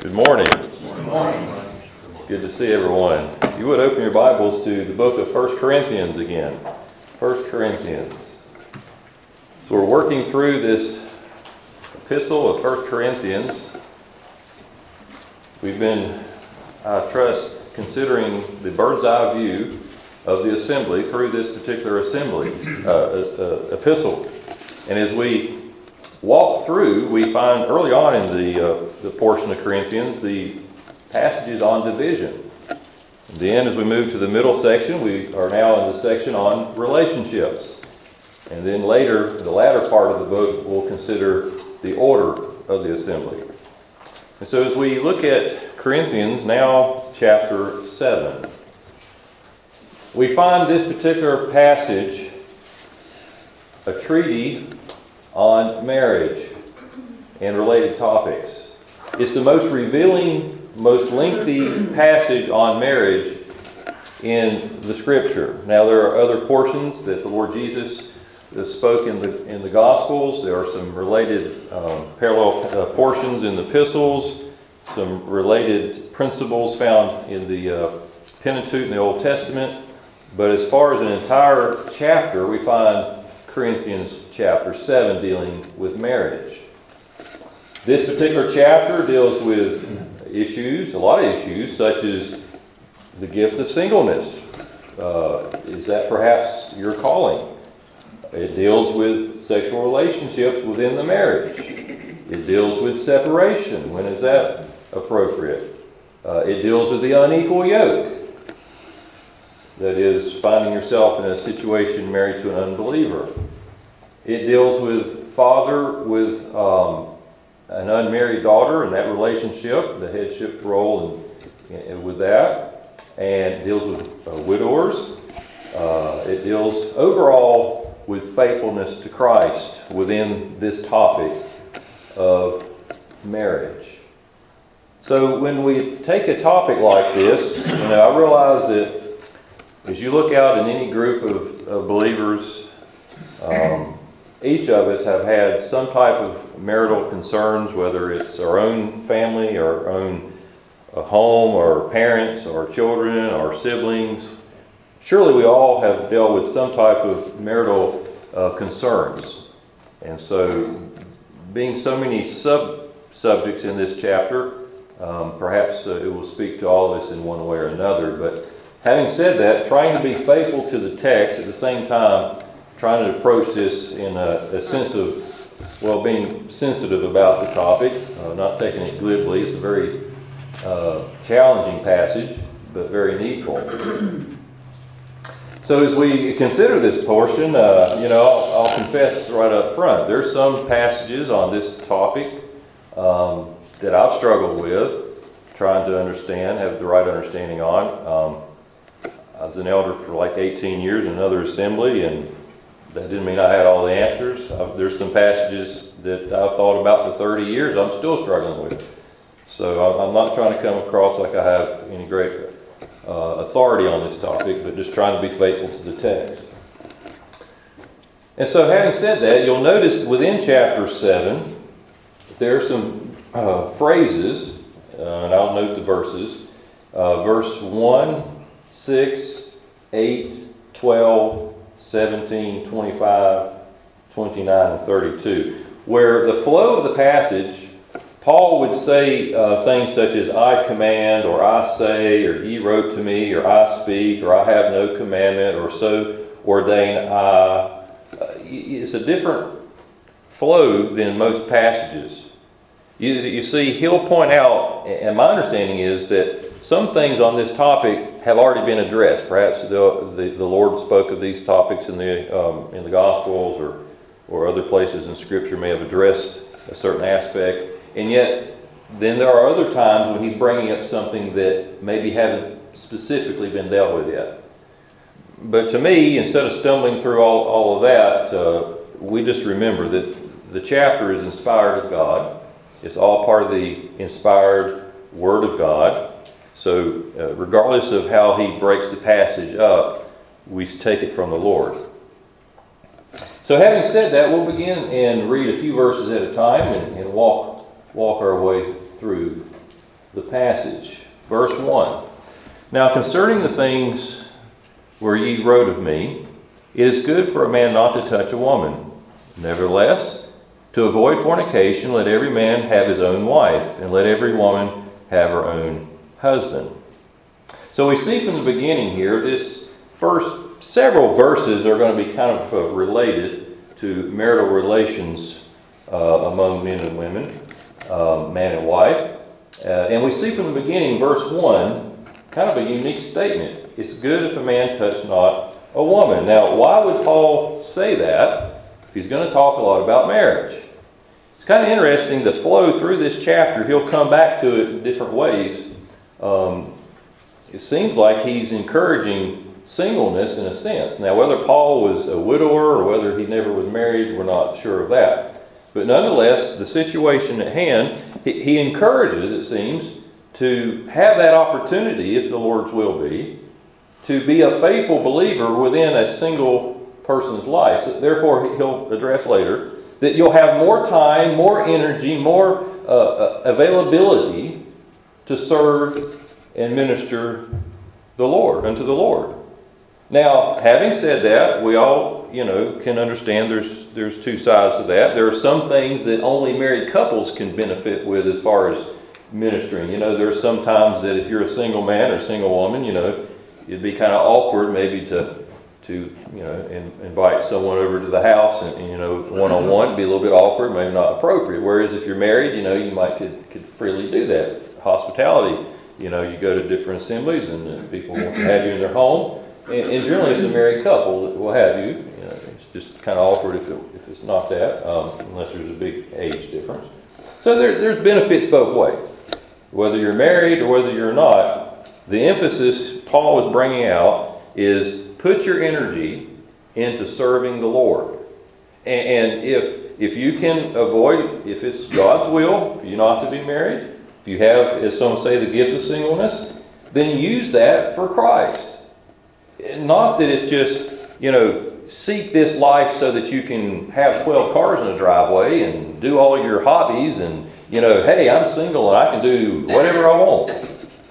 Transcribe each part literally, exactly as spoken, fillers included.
Good morning. Good morning. Good to see everyone. You would open your Bibles to the book of First Corinthians again. First Corinthians. So we're working through this epistle of First Corinthians. We've been, I trust, considering the bird's eye view of the assembly through this particular assembly uh, uh, epistle. And as we walk through, we find early on in the uh, the portion of Corinthians the passages on division. And then as we move to the middle section, we are now in the section on relationships. And then later, the latter part of the book, we'll consider the order of the assembly. And so as we look at Corinthians, now chapter seven, we find this particular passage a treaty on marriage and related topics. It's the most revealing, most lengthy passage on marriage in the Scripture. Now, there are other portions that the Lord Jesus spoke in the in the Gospels. There are some related um, parallel uh, portions in the epistles, some related principles found in the uh, Pentateuch in the Old Testament. But as far as an entire chapter, we find Corinthians chapter seven dealing with marriage. This particular chapter deals with issues, a lot of issues, such as the gift of singleness. Uh, is that perhaps your calling? It deals with sexual relationships within the marriage. It deals with separation. When is that appropriate? Uh, it deals with the unequal yoke. That is, finding yourself in a situation married to an unbeliever. It deals with father with um, an unmarried daughter and that relationship, the headship role and, and with that. And it deals with uh, widowers. Uh, it deals overall with faithfulness to Christ within this topic of marriage. So when we take a topic like this, you know, I realize that as you look out in any group of, of believers, um, each of us have had some type of marital concerns, whether it's our own family, our own uh, home, or parents, or children, or siblings. Surely we all have dealt with some type of marital uh, concerns. And so, being so many sub-subjects in this chapter, um, perhaps uh, it will speak to all of us in one way or another. But having said that, trying to be faithful to the text at the same time, trying to approach this in a, a sense of, well, being sensitive about the topic, uh, not taking it glibly. It's a very uh, challenging passage, but very needful. So as we consider this portion, uh, you know, I'll, I'll confess right up front, there's some passages on this topic um, that I've struggled with, trying to understand, have the right understanding on. Um, I was an elder for like eighteen years in another assembly, and that didn't mean I had all the answers. I've, there's some passages that I've thought about for thirty years I'm still struggling with. So I'm not trying to come across like I have any great uh, authority on this topic, but just trying to be faithful to the text. And so having said that, you'll notice within chapter seven, there are some uh, phrases, uh, and I'll note the verses. Uh, verse one, six, eight, twelve, seventeen, twenty-five, twenty-nine, and thirty-two, where the flow of the passage, Paul would say uh, things such as, I command, or I say, or ye wrote to me, or I speak, or I have no commandment, or so ordain I. Uh, it's a different flow than most passages. You, you see, he'll point out, and my understanding is that some things on this topic have already been addressed. Perhaps the, the, the Lord spoke of these topics in the um, in the Gospels or or other places in Scripture may have addressed a certain aspect. And yet, then there are other times when He's bringing up something that maybe haven't specifically been dealt with yet. But to me, instead of stumbling through all, all of that, uh, we just remember that the chapter is inspired of God. It's all part of the inspired Word of God. So uh, regardless of how he breaks the passage up, we take it from the Lord. So having said that, we'll begin and read a few verses at a time and, and walk walk our way through the passage. Verse one. Now concerning the things where ye wrote of me, it is good for a man not to touch a woman. Nevertheless, to avoid fornication, let every man have his own wife, and let every woman have her own husband. So we see from the beginning here, this first several verses are going to be kind of uh, related to marital relations uh, among men and women, uh, man and wife. Uh, and we see from the beginning, verse one, kind of a unique statement. It's good if a man touch not a woman. Now, why would Paul say that if he's going to talk a lot about marriage? It's kind of interesting, the flow through this chapter, he'll come back to it in different ways. Um, it seems like he's encouraging singleness in a sense. Now, whether Paul was a widower or whether he never was married, we're not sure of that. But nonetheless, the situation at hand, he, he encourages, it seems, to have that opportunity, if the Lord's will be, to be a faithful believer within a single person's life. So therefore, he'll address later that you'll have more time, more energy, more uh, availability to serve and minister the Lord, unto the Lord. Now, having said that, we all, you know, can understand there's there's two sides to that. There are some things that only married couples can benefit with as far as ministering. You know, there are some times that if you're a single man or a single woman, you know, it'd be kind of awkward maybe to, to you know, in, invite someone over to the house and, and you know, one-on-one. It'd be a little bit awkward, maybe not appropriate. Whereas if you're married, you know, you might could, could freely do that. Hospitality, you know, you go to different assemblies and uh, people want to have you in their home. And, and generally it's a married couple that will have you. You know, it's just kind of awkward if, it, if it's not that, um, unless there's a big age difference. So there, there's benefits both ways. Whether you're married or whether you're not, the emphasis Paul is bringing out is put your energy into serving the Lord. And, and if if you can avoid, if it's God's will for you not to be married, if you have, as some say, the gift of singleness, then use that for Christ. Not that it's just, you know, seek this life so that you can have twelve cars in a driveway and do all your hobbies and, you know, hey, I'm single and I can do whatever I want.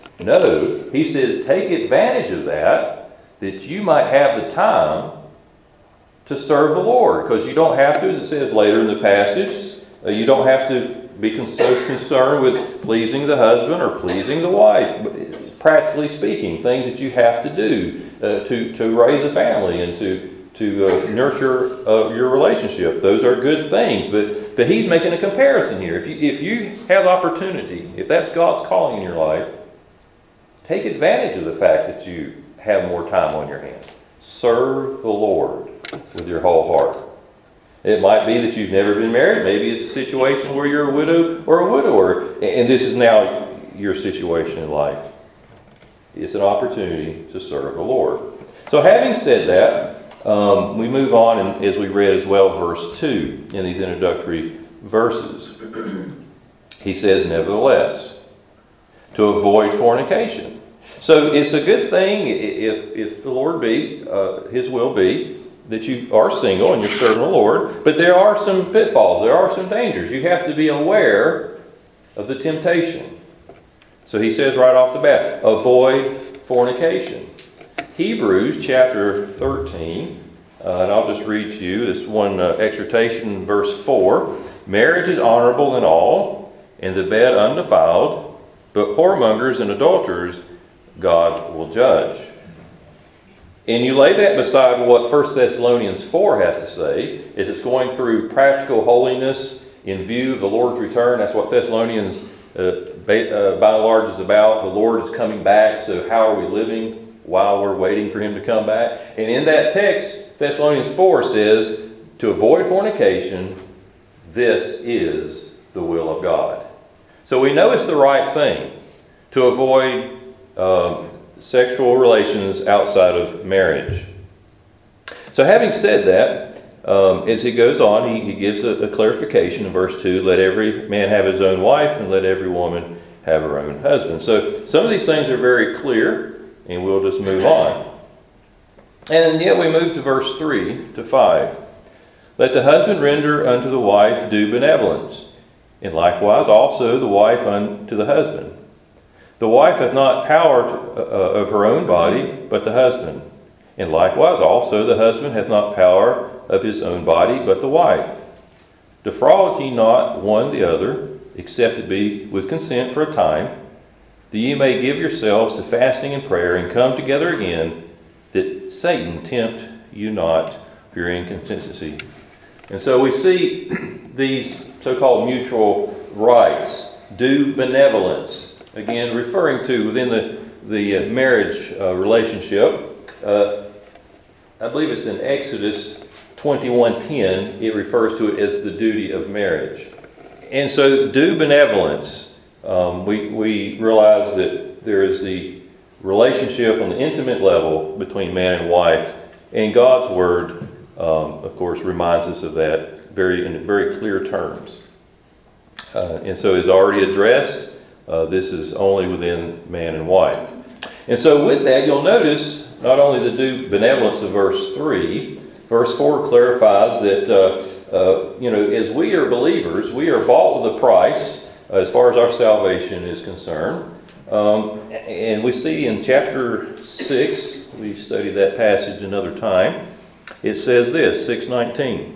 No, he says take advantage of that, that you might have the time to serve the Lord. Because you don't have to, as it says later in the passage, uh, you don't have to be con- so concerned with pleasing the husband or pleasing the wife. Practically speaking, things that you have to do uh, to, to raise a family and to to uh, nurture uh, your relationship. Those are good things, but but he's making a comparison here. If you, if you have opportunity, if that's God's calling in your life, take advantage of the fact that you have more time on your hands. Serve the Lord with your whole heart. It might be that you've never been married. Maybe it's a situation where you're a widow or a widower, and this is now your situation in life. It's an opportunity to serve the Lord. So having said that, Um, we move on, and as we read as well, verse two in these introductory verses. He says, nevertheless, to avoid fornication. So it's a good thing if, if the Lord be, uh, His will be, that you are single and you're serving the Lord, but there are some pitfalls, there are some dangers. You have to be aware of the temptation. So he says right off the bat, avoid fornication. Hebrews chapter thirteen, uh, and I'll just read to you this one uh, exhortation, verse four. Marriage is honorable in all, and the bed undefiled, but whoremongers and adulterers God will judge. And you lay that beside what First Thessalonians four has to say, is it's going through practical holiness in view of the Lord's return. That's what Thessalonians uh, by, uh, by and large is about. The Lord is coming back, so how are we living while we're waiting for Him to come back? And in that text, Thessalonians four says, to avoid fornication, this is the will of God. So we know it's the right thing to avoid um, sexual relations outside of marriage. So having said that, um, as he goes on, he, he gives a, a clarification in verse two, let every man have his own wife and let every woman have her own husband. So some of these things are very clear, and we'll just move on. And yet we move to verse three to five. Let the husband render unto the wife due benevolence, and likewise also the wife unto the husband. The wife hath not power to, uh, of her own body, but the husband. And likewise also the husband hath not power of his own body, but the wife. Defraud ye not one the other, except it be with consent for a time, that ye may give yourselves to fasting and prayer, and come together again, that Satan tempt you not for your inconsistency. And so we see these so-called mutual rights, do benevolence, again referring to within the, the uh, marriage uh, relationship. Uh, I believe it's in Exodus twenty-one ten, it refers to it as the duty of marriage. And so do benevolence. Um, we, we realize that there is the relationship on the intimate level between man and wife, and God's Word, um, of course, reminds us of that very in very clear terms. Uh, and so it's already addressed. Uh, this is only within man and wife. And so with that, you'll notice not only the do benevolence of verse three, verse four clarifies that, uh, uh, you know, as we are believers, we are bought with a price uh, as far as our salvation is concerned. Um, and we see in chapter six, we studied that passage another time, it says this, six nineteen.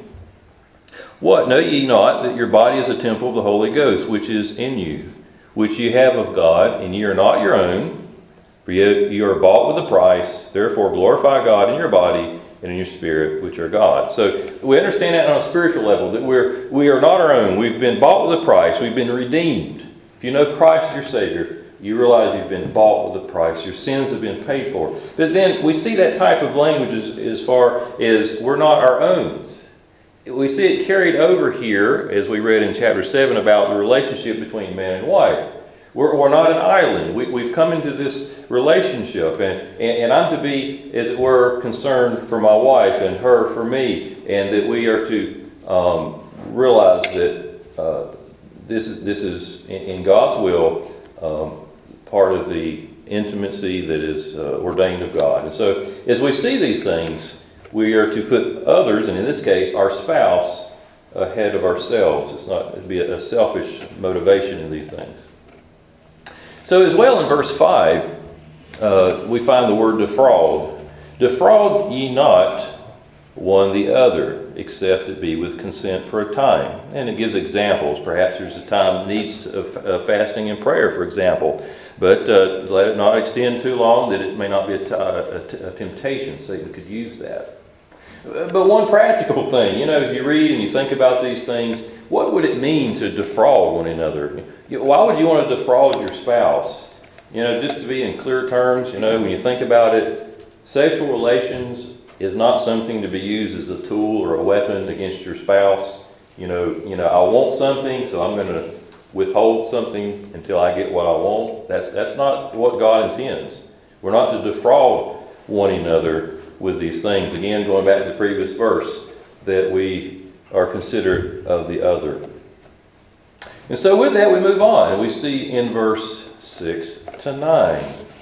What, know ye not that your body is a temple of the Holy Ghost, which is in you, which ye have of God, and ye are not your own, for ye, ye are bought with a price. Therefore glorify God in your body and in your spirit, which are God. So we understand that on a spiritual level, that we're we are not our own. We've been bought with a price. We've been redeemed. If you know Christ as your Savior, you realize you've been bought with a price. Your sins have been paid for. But then we see that type of language as, as far as we're not our own. We see it carried over here, as we read in chapter seven, about the relationship between man and wife. We're, we're not an island. We, we've come into this relationship, and, and, and I'm to be, as it were, concerned for my wife and her for me, and that we are to um, realize that uh, this is, this is in, in God's will, um, part of the intimacy that is uh, ordained of God. And so, as we see these things, we are to put others, and in this case, our spouse, ahead of ourselves. It's not to be a selfish motivation in these things. So as well in verse five, uh, we find the word defraud. Defraud ye not one the other, except it be with consent for a time. And it gives examples. Perhaps there's a time that needs of, of fasting and prayer, for example. But uh, let it not extend too long that it may not be a, t- a, t- a temptation. Satan could use that. But one practical thing, you know, as you read and you think about these things, what would it mean to defraud one another? Why would you want to defraud your spouse? You know, just to be in clear terms, you know, when you think about it, sexual relations is not something to be used as a tool or a weapon against your spouse. You know, you know, I want something, so I'm going to withhold something until I get what I want. That's that's not what God intends. We're not to defraud one another with these things. Again, going back to the previous verse, that we are considerate of the other. And so with that, we move on, and we see in verse six to nine.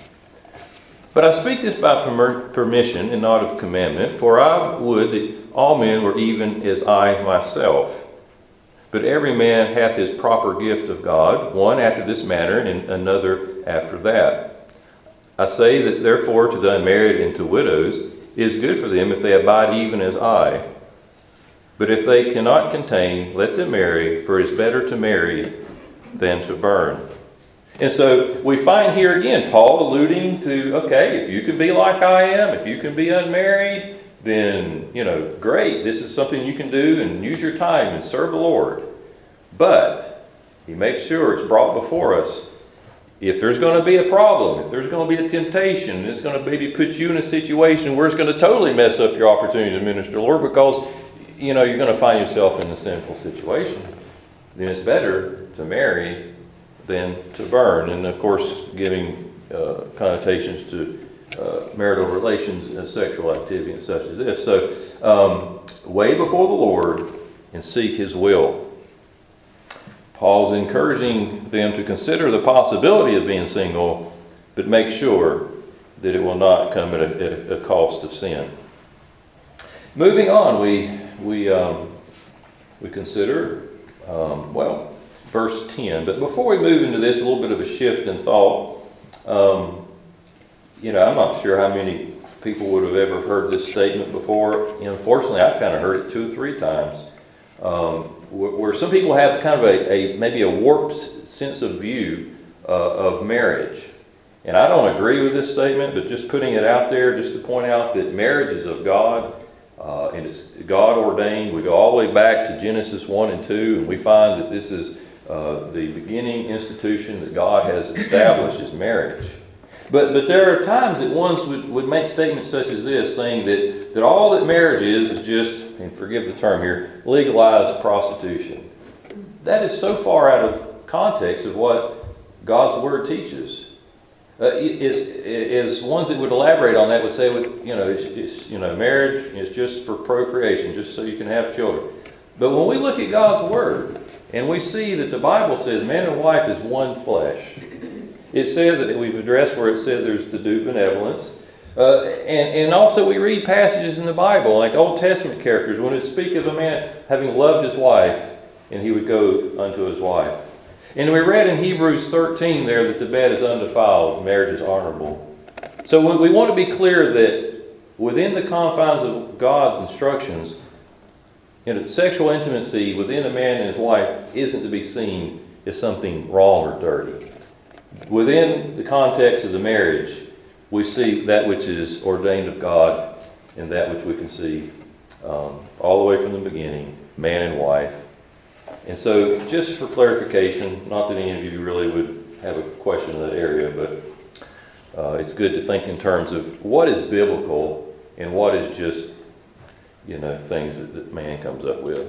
But I speak this by permission and not of commandment, for I would that all men were even as I myself. But every man hath his proper gift of God, one after this manner, and another after that. I say that therefore to the unmarried and to widows it is good for them if they abide even as I. But if they cannot contain, let them marry, for it is better to marry than to burn. And so we find here again Paul alluding to, okay, if you can be like I am, if you can be unmarried, then, you know, great. This is something you can do and use your time and serve the Lord. But he makes sure it's brought before us. If there's going to be a problem, if there's going to be a temptation, it's going to maybe put you in a situation where it's going to totally mess up your opportunity to minister to the Lord because, you know, you're going to find yourself in a sinful situation, then it's better to marry than to burn. And of course, giving uh, connotations to uh, marital relations and sexual activity and such as this. So, um, way before the Lord and seek His will. Paul's encouraging them to consider the possibility of being single, but make sure that it will not come at a, at a cost of sin. Moving on, we we um, we consider um, well, verse ten. But before we move into this, a little bit of a shift in thought. Um, you know, I'm not sure how many people would have ever heard this statement before. You know, unfortunately, I've kind of heard it two or three times. Um, where, where some people have kind of a, a maybe a warped sense of view uh, of marriage. And I don't agree with this statement, but just putting it out there just to point out that marriage is of God, uh, and it's God ordained. We go all the way back to Genesis one and two, and we find that this is uh, the beginning institution that God has established is marriage. But but there are times that ones would, would make statements such as this, saying that, that all that marriage is is just, and forgive the term here, legalized prostitution. That is so far out of context of what God's Word teaches. Uh, is is ones that would elaborate on that would say, you know, it's, it's, you know, marriage is just for procreation, just so you can have children. But when we look at God's Word and we see that the Bible says man and wife is one flesh, it says that we've addressed where it said there's to do benevolence, uh, and and also we read passages in the Bible like Old Testament characters when it speak of a man having loved his wife, and he would go unto his wife. And we read in Hebrews thirteen there that the bed is undefiled, marriage is honorable. So we, we want to be clear that within the confines of God's instructions, you know, sexual intimacy within a man and his wife isn't to be seen as something wrong or dirty. Within the context of the marriage, we see that which is ordained of God and that which we can see um, all the way from the beginning, man and wife. And so, just for clarification, not that any of you really would have a question in that area, but uh, it's good to think in terms of what is biblical and what is just, you know, things that, that man comes up with.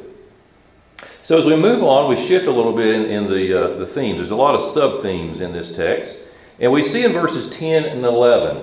So as we move on, we shift a little bit in, in the uh, the themes. There's a lot of sub-themes in this text. And we see in verses ten and eleven,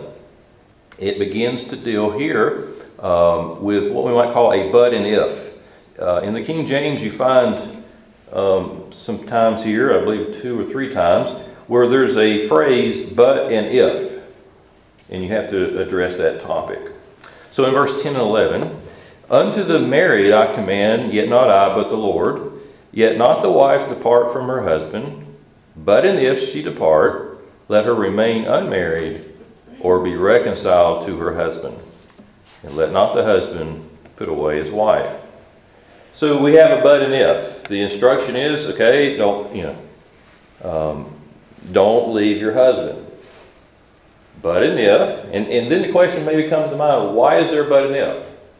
it begins to deal here um, with what we might call a but and if. Uh, in the King James, you find Um, sometimes here, I believe two or three times, where there's a phrase, but and if, and you have to address that topic. So in verse ten and eleven, unto the married I command, yet not I, but the Lord, yet not the wife depart from her husband, but and if she depart, let her remain unmarried, or be reconciled to her husband, and let not the husband put away his wife. So we have a but and if. The instruction is, okay, don't, you know, um, don't leave your husband. But and if, and, and then the question maybe comes to mind, why is there but and if?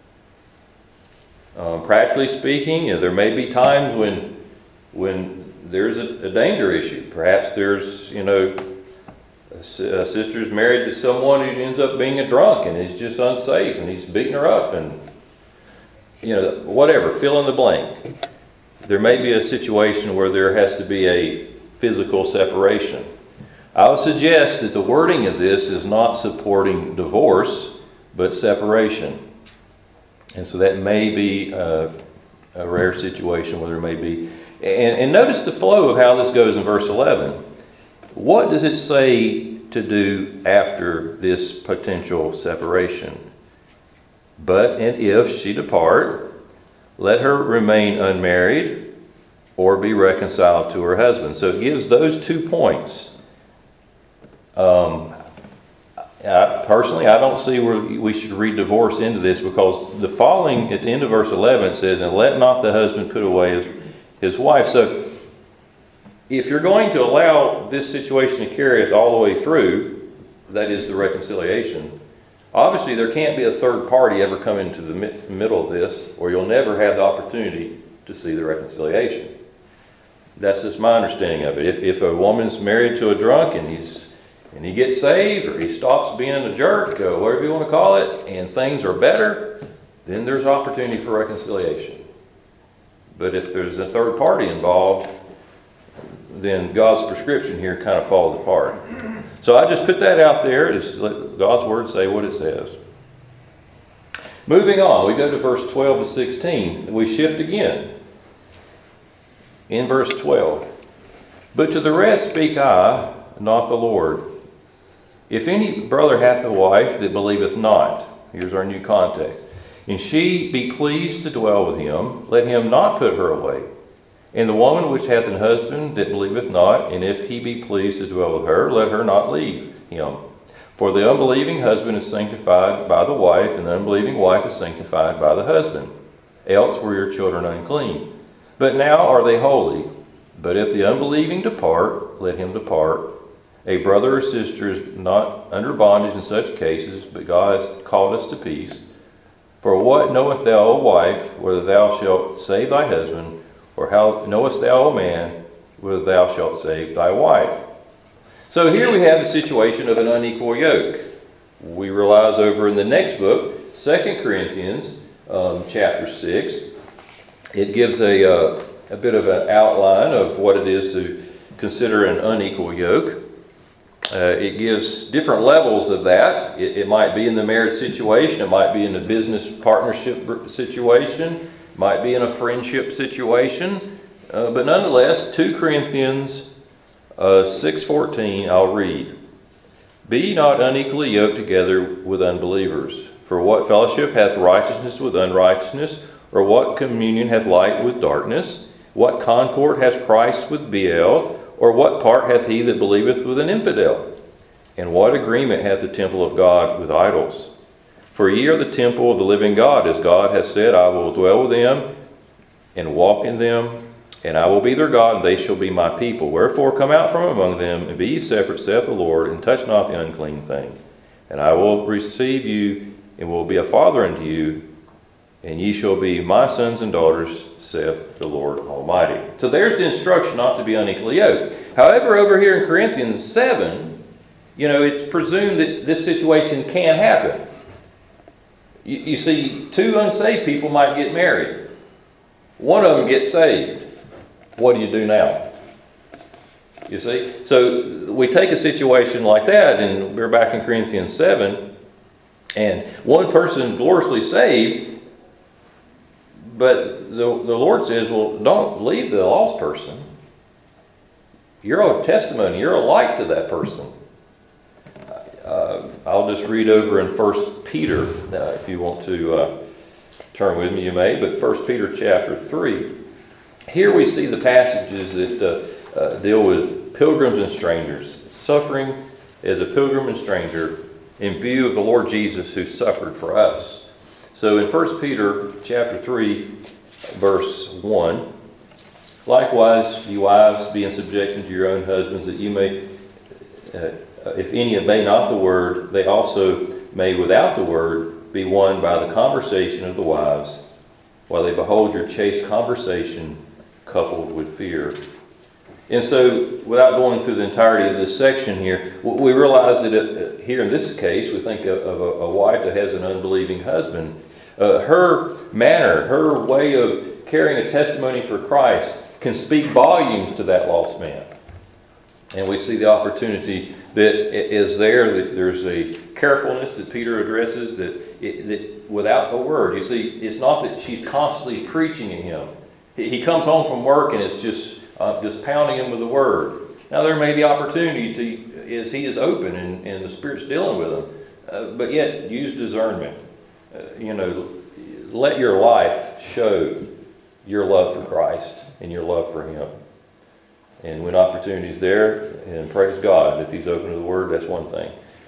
Um, practically speaking, you know, there may be times when when there's a, a danger issue. Perhaps there's, you know, a, a sister's married to someone who ends up being a drunk and is just unsafe and he's beating her up and, you know, whatever, fill in the blank. There may be a situation where there has to be a physical separation. I would suggest that the wording of this is not supporting divorce, but separation. And so that may be a, a rare situation where there may be. And, and notice the flow of how this goes in verse eleven. What does it say to do after this potential separation? But and if she depart, let her remain unmarried or be reconciled to her husband. So it gives those two points. Um, I, personally, I don't see where we should read divorce into this, because the following at the end of verse eleven it says, and let not the husband put away his, his wife. So if you're going to allow this situation to carry us all the way through, that is the reconciliation, obviously, there can't be a third party ever come into the middle of this, or you'll never have the opportunity to see the reconciliation. That's just my understanding of it. If, if a woman's married to a drunk and he's and he gets saved, or he stops being a jerk, or whatever you want to call it, and things are better, then there's opportunity for reconciliation. But if there's a third party involved, then God's prescription here kind of falls apart. So I just put that out there, just let God's Word say what it says. Moving on, we go to verse twelve to sixteen. We shift again. In verse twelve, but to the rest speak I, not the Lord. If any brother hath a wife that believeth not, here's our new context, and she be pleased to dwell with him, let him not put her away. And the woman which hath an husband that believeth not, and if he be pleased to dwell with her, let her not leave him. For the unbelieving husband is sanctified by the wife, and the unbelieving wife is sanctified by the husband. Else were your children unclean. But now are they holy. But if the unbelieving depart, let him depart. A brother or sister is not under bondage in such cases, but God hath called us to peace. For what knowest thou, O wife, whether thou shalt save thy husband? Or how knowest thou, O man, whether thou shalt save thy wife? So here we have the situation of an unequal yoke. We realize over in the next book, Second Corinthians um, chapter six, it gives a, uh, a bit of an outline of what it is to consider an unequal yoke. Uh, it gives different levels of that. It, it might be in the marriage situation. It might be in a business partnership situation. It might be in a friendship situation. Uh, but nonetheless, Second Corinthians uh, six fourteen, I'll read. Be ye not unequally yoked together with unbelievers. For what fellowship hath righteousness with unrighteousness? Or what communion hath light with darkness? What concord hath Christ with Belial? Or what part hath he that believeth with an infidel? And what agreement hath the temple of God with idols? For ye are the temple of the living God, as God hath said, I will dwell with them and walk in them, and I will be their God, and they shall be my people. Wherefore come out from among them, and be ye separate, saith the Lord, and touch not the unclean thing. And I will receive you, and will be a father unto you, and ye shall be my sons and daughters, saith the Lord Almighty. So there's the instruction not to be unequally yoked. However, over here in Corinthians seven, you know, it's presumed that this situation can happen. You, you see, two unsaved people might get married. One of them gets saved. What do you do now? You see? So we take a situation like that, and we're back in Corinthians seven, and one person gloriously saved, but the, the Lord says, well, don't leave the lost person. You're a testimony. You're a light to that person. Uh, I'll just read over in First Peter. Uh, if you want to uh, turn with me, you may. But First Peter chapter three. Here we see the passages that uh, uh, deal with pilgrims and strangers. Suffering as a pilgrim and stranger in view of the Lord Jesus who suffered for us. So in First Peter chapter three, verse one, likewise, ye wives, be in subjection to your own husbands, that you may, uh, if any obey not the word, they also may without the word be won by the conversation of the wives, while they behold your chaste conversation coupled with fear. And so, without going through the entirety of this section here, we realize that it, here in this case, we think of, of a, a wife that has an unbelieving husband. Uh, her manner, her way of carrying a testimony for Christ can speak volumes to that lost man. And we see the opportunity that is there, that there's a carefulness that Peter addresses, that, it, that without a word, you see, it's not that she's constantly preaching at him. He comes home from work and it's just uh, just pounding him with the word. Now there may be opportunity to, as he is open and, and the Spirit's dealing with him, uh, but yet use discernment. Uh, you know, let your life show your love for Christ and your love for him. And when opportunity's there, and praise God, if he's open to the word, that's one thing.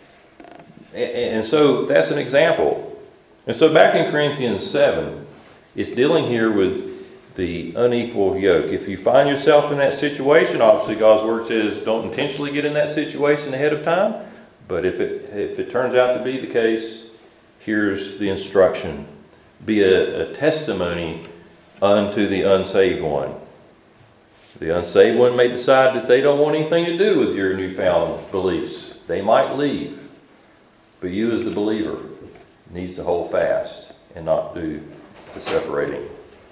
And, and so that's an example. And so back in Corinthians seven, it's dealing here with the unequal yoke. If you find yourself in that situation, obviously God's word says don't intentionally get in that situation ahead of time. But if it if it turns out to be the case, here's the instruction. Be a, a testimony unto the unsaved one. The unsaved one may decide that they don't want anything to do with your newfound beliefs. They might leave. But you as the believer needs to hold fast and not do the separating.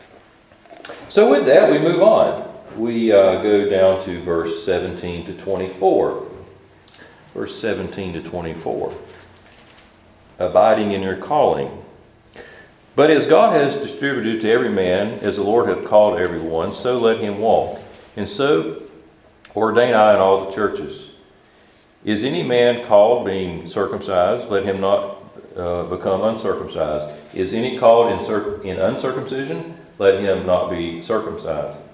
So with that, we move on. We uh, go down to verse seventeen to twenty-four. Verse seventeen to twenty-four. Abiding in your calling. But as God has distributed to every man, as the Lord hath called every one, so let him walk. And so ordain I in all the churches. Is any man called being circumcised? Let him not uh, become uncircumcised. Is any called in, circ- in uncircumcision? Let him not be circumcised.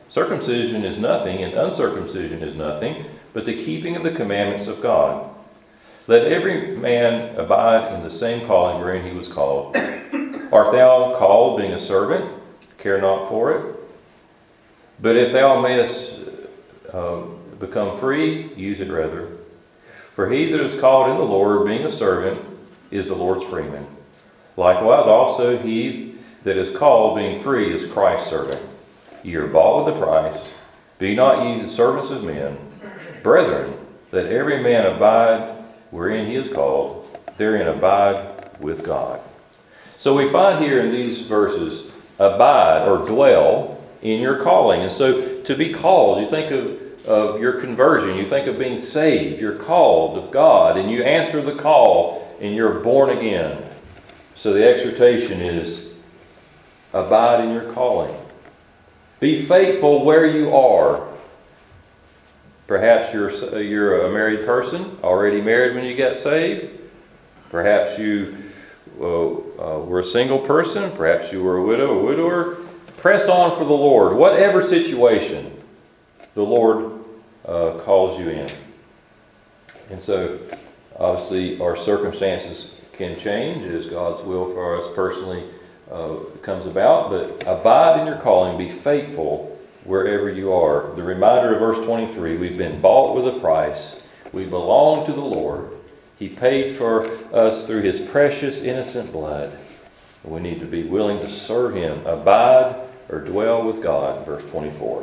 Circumcision is nothing, and uncircumcision is nothing, but the keeping of the commandments of God. Let every man abide in the same calling wherein he was called. Art thou called, being a servant? Care not for it. But if thou mayest uh, become free, use it rather. For he that is called in the Lord, being a servant, is the Lord's freeman. Likewise also he that is called, being free, is Christ's servant. Ye are bought with a price. Be not ye the servants of men. Brethren, let every man abide wherein he is called, therein abide with God. So we find here in these verses, abide or dwell in your calling. And so to be called, you think of, of your conversion, you think of being saved, you're called of God, and you answer the call, and you're born again. So the exhortation is, abide in your calling. Be faithful where you are. Perhaps you're, you're a married person, already married when you got saved. Perhaps you uh, uh, were a single person. Perhaps you were a widow or widower. Press on for the Lord. Whatever situation the Lord uh, calls you in. And so, obviously, our circumstances can change as God's will for us personally uh, comes about. But abide in your calling. Be faithful wherever you are. The reminder of verse twenty-three, we've been bought with a price. We belong to the Lord. He paid for us through his precious, innocent blood. We need to be willing to serve him. Abide or dwell with God, verse twenty-four.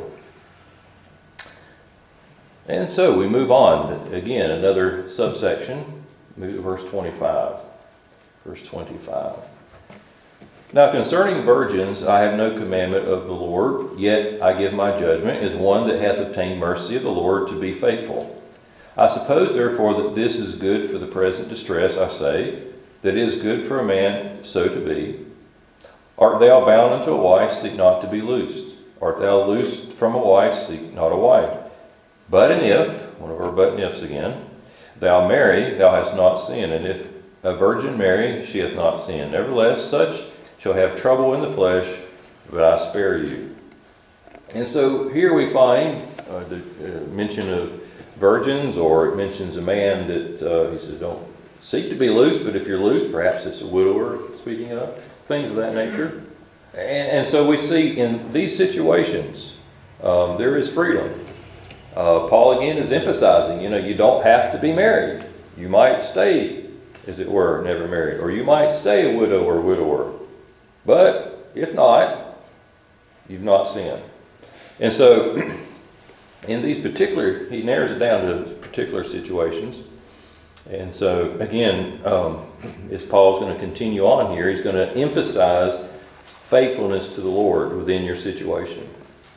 And so we move on. Again, another subsection. Move to verse twenty-five. Verse twenty-five. Now concerning virgins, I have no commandment of the Lord, yet I give my judgment as one that hath obtained mercy of the Lord to be faithful. I suppose therefore that this is good for the present distress, I say, that it is good for a man so to be. Art thou bound unto a wife, seek not to be loosed. Art thou loosed from a wife, seek not a wife. But and if, one of our but and ifs again, thou marry, thou hast not sinned, and if a virgin marry, she hath not sinned. Nevertheless, such shall have trouble in the flesh, but I spare you. And so here we find uh, the uh, mention of virgins, or it mentions a man that uh, he says, don't seek to be loose, but if you're loose, perhaps it's a widower, speaking of, things of that nature. And, and so we see in these situations, um, there is freedom. Uh, Paul again is emphasizing, you know, you don't have to be married. You might stay, as it were, never married, or you might stay a widow or widower. But if not, you've not sinned. And so, in these particular, he narrows it down to particular situations. And so, again, um, as Paul's going to continue on here, he's going to emphasize faithfulness to the Lord within your situation.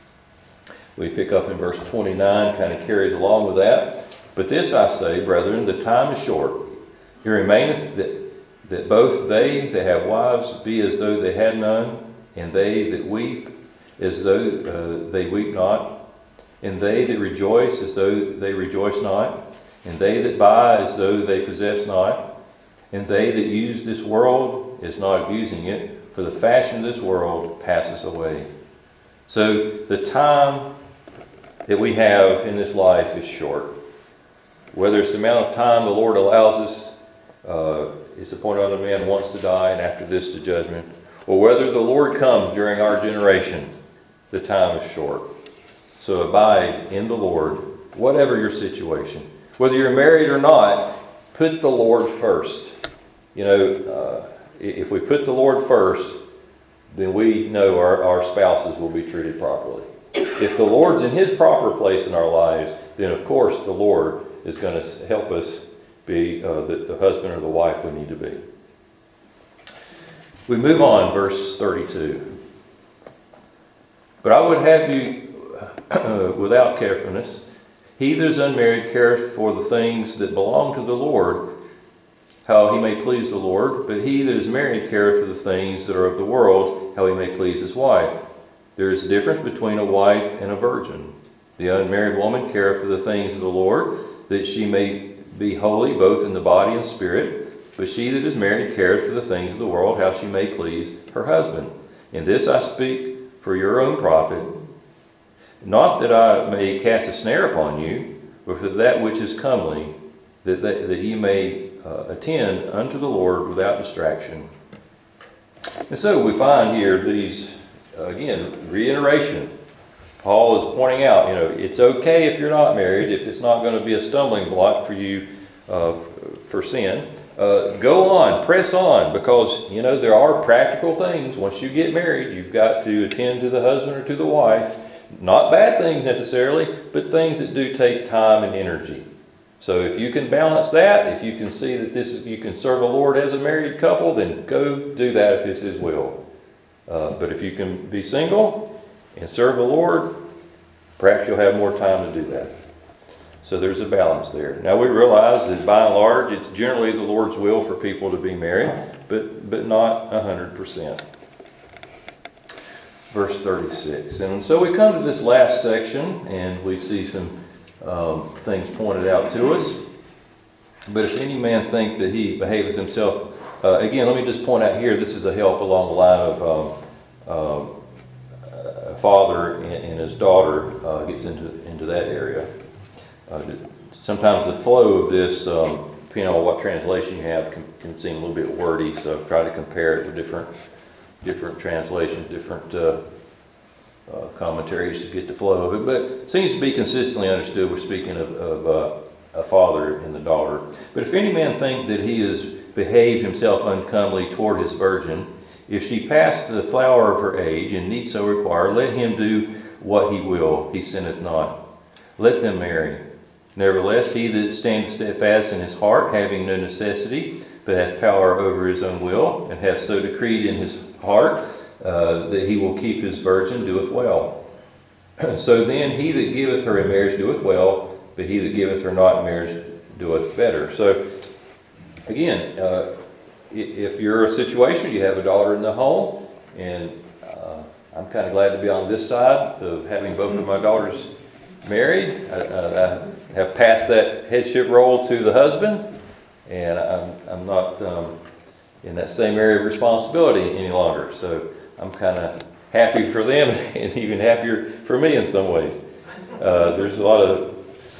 We pick up in verse twenty-nine, kind of carries along with that. But this I say, brethren, the time is short. It remaineth that that both they that have wives be as though they had none, and they that weep as though uh, they weep not, and they that rejoice as though they rejoice not, and they that buy as though they possess not, and they that use this world as not abusing it, for the fashion of this world passes away. So the time that we have in this life is short. Whether it's the amount of time the Lord allows us, uh, it's appointed unto man once to die, and after this to judgment. Or whether the Lord comes during our generation, the time is short. So abide in the Lord, whatever your situation. Whether you're married or not, put the Lord first. You know, uh, if we put the Lord first, then we know our, our spouses will be treated properly. If the Lord's in his proper place in our lives, then of course the Lord is going to help us be uh, the, the husband or the wife we need to be. We move on, verse thirty-two. But I would have you uh, without carefulness. He that is unmarried careth for the things that belong to the Lord, how he may please the Lord. But he that is married careth for the things that are of the world, how he may please his wife. There is a difference between a wife and a virgin. The unmarried woman careth for the things of the Lord, that she may be holy both in the body and spirit. But she that is married careth for the things of the world, how she may please her husband. In this I speak for your own profit, Not that I may cast a snare upon you, but for that which is comely, that, that, that ye may uh, attend unto the Lord without distraction. And so we find here these, uh, again, reiteration. Paul is pointing out, you know, it's okay if you're not married, if it's not going to be a stumbling block for you uh, for sin. Uh, go on, press on, because, you know, there are practical things. Once you get married, you've got to attend to the husband or to the wife. Not bad things necessarily, but things that do take time and energy. So if you can balance that, if you can see that this is, you can serve the Lord as a married couple, then go do that if it's His will. Uh, but if you can be single and serve the Lord, perhaps you'll have more time to do that. So there's a balance there. Now we realize that by and large, it's generally the Lord's will for people to be married, but, but not one hundred percent. Verse thirty-six. And so we come to this last section, and we see some um, things pointed out to us. But if any man think that he behaveth himself, uh, again, let me just point out here, this is a help along the line of um, um, a father and, and his daughter uh, gets into, into that area. Uh, sometimes the flow of this, um, depending on what translation you have, can, can seem a little bit wordy, so try to compare it with different different translations, different uh, uh, commentaries to get the flow of it. But it seems to be consistently understood. We're speaking of, of uh, a father and the daughter. But if any man think that he has behaved himself uncomely toward his virgin, if she pass the flower of her age, and need so require, let him do what he will, he sinneth not. Let them marry. Nevertheless, he that standeth steadfast in his heart, having no necessity, but hath power over his own will, and hath so decreed in his heart uh, that he will keep his virgin, doeth well. So then he that giveth her in marriage doeth well, but he that giveth her not in marriage doeth better. So again, uh, if you're a situation, you have a daughter in the home, and uh, I'm kind of glad to be on this side of having both of my daughters married. I, I, I have passed that headship role to the husband, and I'm, I'm not um, in that same area of responsibility any longer. So I'm kind of happy for them and even happier for me in some ways. Uh, there's a lot of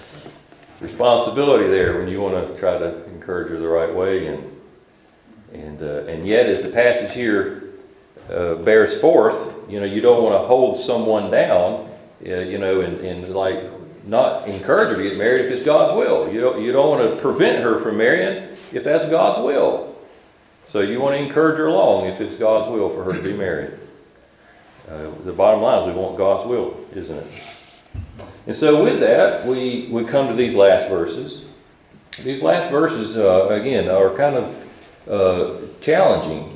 responsibility there when you want to try to encourage her the right way, and and uh, and yet, as the passage here uh, bears forth, you know, you don't want to hold someone down, uh, you know, and, and like not encourage her to get married if it's God's will. You don't you don't want to prevent her from marrying if that's God's will. So you want to encourage her along if it's God's will for her to be married. Uh, the bottom line is we want God's will, isn't it? And so with that, we, we come to these last verses. These last verses, uh, again, are kind of uh, challenging.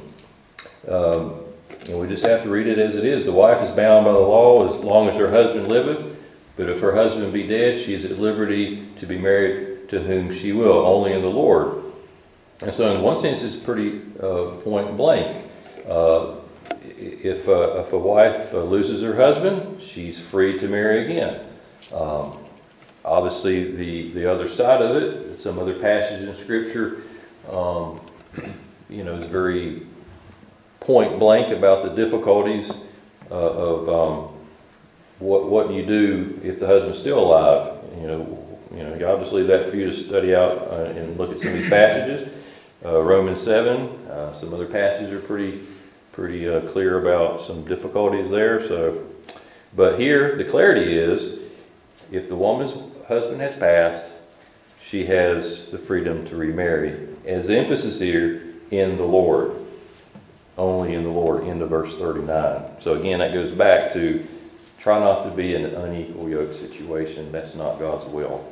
Um, and we just have to read it as it is. The wife is bound by the law as long as her husband liveth. But if her husband be dead, she is at liberty to be married to whom she will, only in the Lord. And so in one sense, it's pretty uh, point blank. Uh, if, uh, if a wife uh, loses her husband, she's free to marry again. Um, obviously, the, the other side of it, some other passages in Scripture, um, you know, is very point blank about the difficulties uh, of um, what what you do if the husband's still alive. You know, you know, I'll just leave that for you to study out uh, and look at some of these passages. Uh, Romans seven, uh, some other passages are pretty pretty uh, clear about some difficulties there. So, but here the clarity is, if the woman's husband has passed, she has the freedom to remarry. As the emphasis here, in the Lord, only in the Lord, into verse thirty-nine. So again, that goes back to try not to be in an unequal yoke situation. That's not God's will.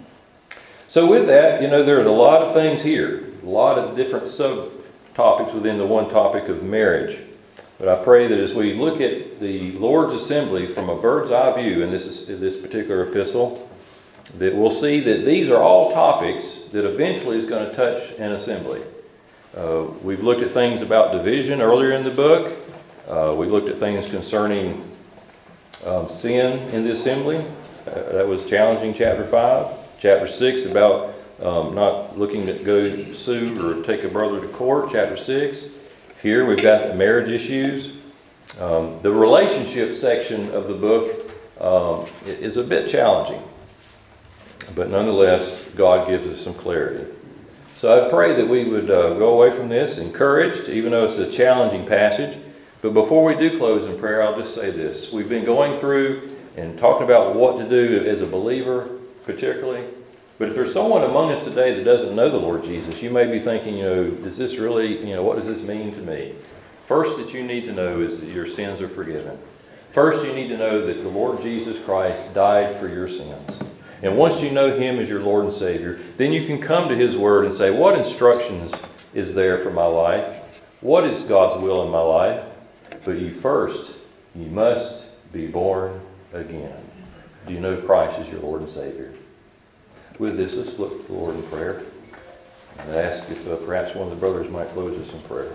So with that, you know, there's a lot of things here, a lot of different subtopics within the one topic of marriage. But I pray that as we look at the Lord's assembly from a bird's eye view in this, in this particular epistle, that we'll see that these are all topics that eventually is going to touch an assembly. Uh, we've looked at things about division earlier in the book. Uh, we looked at things concerning um, sin in the assembly. Uh, that was challenging, chapter five. Chapter six, about um, not looking to go sue or take a brother to court. Chapter six. Here we've got the marriage issues. Um, the relationship section of the book um, is a bit challenging. But nonetheless, God gives us some clarity. So I pray that we would uh, go away from this encouraged, even though it's a challenging passage. But before we do close in prayer, I'll just say this. We've been going through and talking about what to do as a believer, particularly. But if there's someone among us today that doesn't know the Lord Jesus, you may be thinking, you know, is this really, you know, what does this mean to me? First that you need to know is that your sins are forgiven. First, you need to know that the Lord Jesus Christ died for your sins. And once you know Him as your Lord and Savior, then you can come to His Word and say, what instructions is there for my life? What is God's will in my life? But you first, you must be born again. Do you know Christ as your Lord and Savior? With this, let's look to the Lord in prayer. And I ask if uh, perhaps one of the brothers might close us in prayer.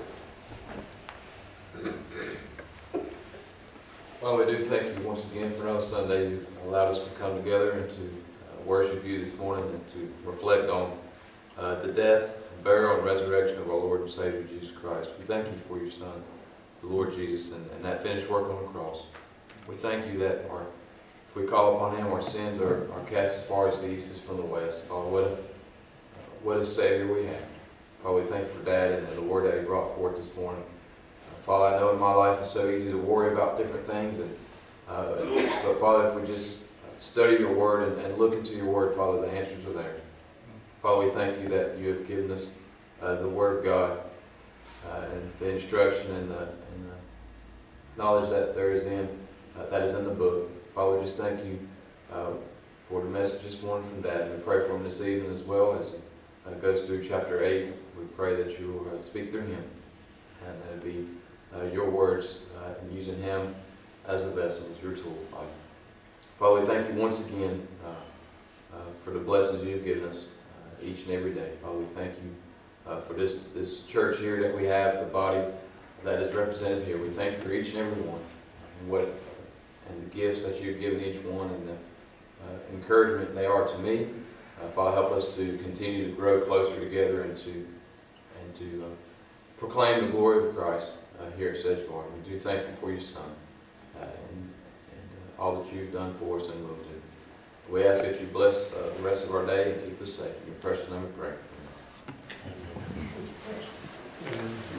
Well, we do thank you once again for another Sunday. You've allowed us to come together and to worship you this morning and to reflect on uh, the death, burial, and resurrection of our Lord and Savior Jesus Christ. We thank you for your Son, the Lord Jesus, and, and that finished work on the cross. We thank you that our, if we call upon Him, our sins are, are cast as far as the east is from the west. Father, what a, uh, what a Savior we have. Father, we thank you for Dad and the word that He brought forth this morning. Uh, Father, I know in my life it's so easy to worry about different things, and uh, but Father, if we just study your word and, and look into your word, Father, the answers are there. Father, we thank you that you have given us uh, the word of God uh, and the instruction and the, and the knowledge that there is in uh, that is in the book. Father, we just thank you uh, for the message this morning from Dad. And we pray for him this evening as well as it uh, goes through chapter eight. We pray that you will uh, speak through him and that it be uh, your words uh, and using him as a vessel, as your tool, Father. Father, we thank you once again uh, uh, for the blessings you've given us uh, each and every day. Father, we thank you uh, for this, this church here that we have, the body that is represented here. We thank you for each and every one and what and the gifts that you've given each one and the uh, encouragement they are to me. Uh, Father, help us to continue to grow closer together and to and to uh, proclaim the glory of Christ uh, here at Sedge Garden. We do thank you for your Son. Uh, and all that you've done for us and will do. We ask that you bless uh, the rest of our day and keep us safe. In your precious name we pray. Amen.